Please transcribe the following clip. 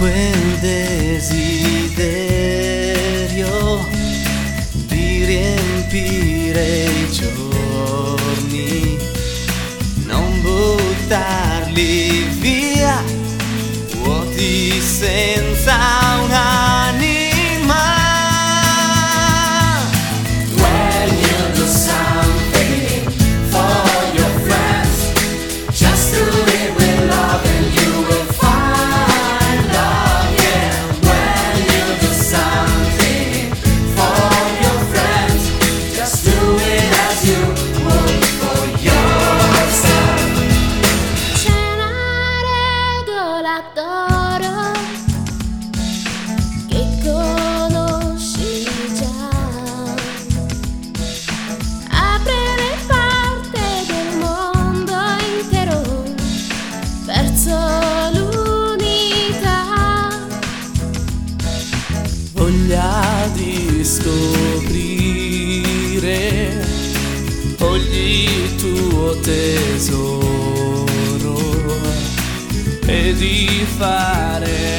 quel desiderio di riempire i giorni, non buttarli via, vuoti senza un'anima. When you do something for your friends, just do it with love and you will find love, yeah. When you do something for your friends, just do it as you would for yourself. C'è una regola d'oro che conosci già: apre le porte del mondo intero verso l'unità. Voglia di scoprire ogni tuo tesoro e di fare